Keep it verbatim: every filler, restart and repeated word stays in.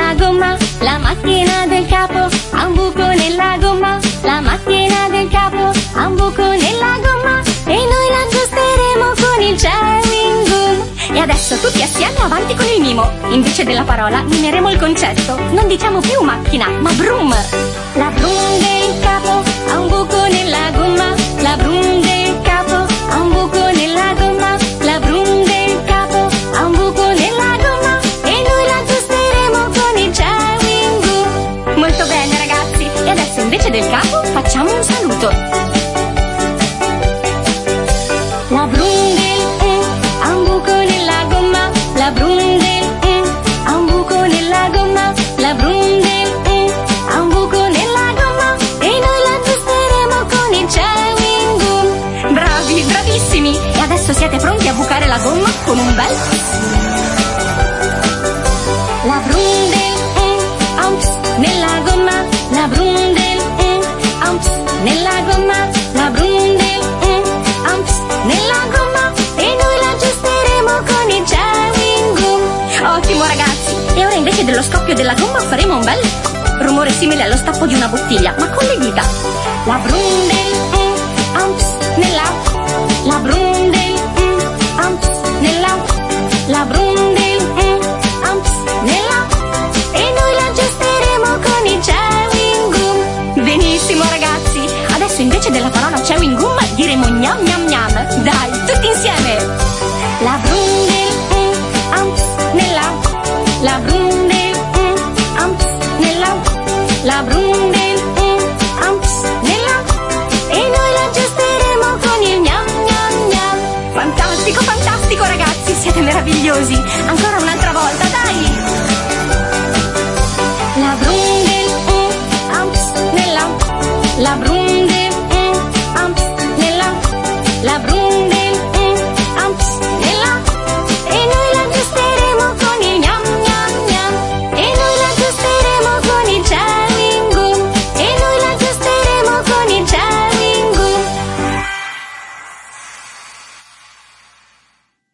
nella gomma, la macchina del capo ha un buco nella gomma, la macchina del capo ha un buco nella gomma e noi l'aggiusteremo con il chewing gum. E adesso tutti assieme avanti con il mimo. Invece della parola mimeremo il concetto. Non diciamo più macchina, ma broom. La broom del capo ha un buco nella gomma, la broom del capo ha un buco nella gomma, la broom del capo ha un buco nella gomma e noi l'aggiusteremo con il chewing gum. Molto bene ragazzi, e adesso invece del capo facciamo un saluto. La broom del mm ha un buco nella gomma, la broom del mm ha un buco nella gomma, la broom del mm ha un buco nella gomma e noi l'aggiusteremo con il chewing gum. Bravi, bravissimi! E adesso siete pronti a bucare la gomma con un bel... La broom del mm ha un ps nella gomma, la broom del mm ha un ps nella gomma, la broom del mm ha un ps nella gomma e noi l'aggiusteremo con il chewing gum. Ottimo ragazzi! E ora invece dello scoppio della gomma faremo un bel rumore simile allo stappo di una bottiglia, ma con le dita. La broom del mm ha un ps nella, la broom del mm ha un ps nella, la broom del mm ha un ps nella e noi l'aggiusteremo con il chewing gum. Benissimo ragazzi! Adesso invece della parola chewing gum diremo gnam gnam gnam. Dai, tutti insieme! La broom del mm ha un ps nella, la broom del mm ha un ps nella, la broom del mm ha un ps nella e noi l'aggiusteremo con il gnam gnam gnam. Fantastico, fantastico ragazzi, siete meravigliosi! Ancora un'altra volta, dai! La broom del mm ha un ps nella, la broom del mm ha un ps nella, la broom